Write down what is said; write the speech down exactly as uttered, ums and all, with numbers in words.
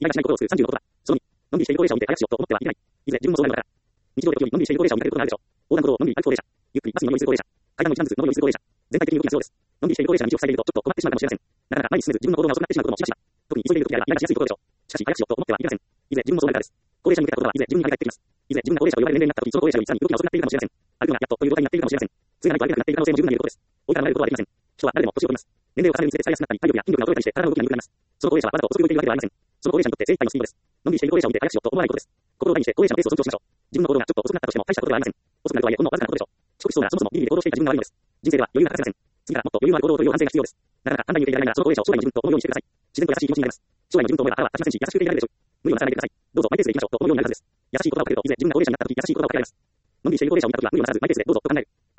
意外なしないことをするさんじゅうのことだ。そのに、のんびりしている高齢者を見て早口をと思ってはいけない。いずれ自分もそうなるのだから。日常で時々のんびりしている高齢者を見かけることがあるでしょう。横断歩道をのんびり歩く高齢者。ゆっくりバスに乗り降りする高齢者。階段を一段ずつ上り下りする高齢者。全体的に動きが必要です。のんびりしている高齢者が道を塞いでいるとちょっと困ってしまうかもしれません。なかなか前に進めず自分の行動が遅くなってしまうこともしばしば。特に急いでいる時ならイライラしやすいことでしょう。しかし早口をと思ってはいけません。いずれ自分もそうなるからです。高齢者に向けた言葉はいずれ自分に跳ね返ってきます。いずれ自分が高齢者と呼ばれる年齢になった時、その高齢者よりさらに動きが遅くなっているかもしれません。歩くのがやっとという状態になっているかもしれません。杖がないと歩けなくなっている可能性も十分にあり得ることです。追いから離れることはできません。人は誰でも年を取ります。年齢を重ねるにつれて疲れやすくなったり、体力や筋力が衰えたりして体の動きが鈍くなります。その高齢者はわざと遅く動いているわけではありません。その高齢者にとって精一杯のスピードです。のんびりしている高齢者を見て早口をと思わないことです。心を大にして高齢者のペースを尊重しましょう。自分の行動がちょっと遅くなったとしても大したことではありません。遅くなるとはいえほんのわずかなことでしょう。遅刻しそうならそもそもビビりで行動していた自分が悪いのです。人生では余裕が欠かせません。次からもっと余裕のある行動という反省が必要です。なかなか簡単に受け入れられないならその高齢者を将来の自分と思うようにしてください。自然と優しい気持ちになります。将来の自分と思えばあなたは立ちませんし優しく受け入れられるでしょう。無理をなさらないでください。どうぞマイペースでいきましょうと思うようになるはずです。優しい言葉をかけるといずれ自分が高齢者になった時優しい言葉をかけられます。のんびりしている高齢者を見た時は無理をなさらずマイペースでどうぞと考える。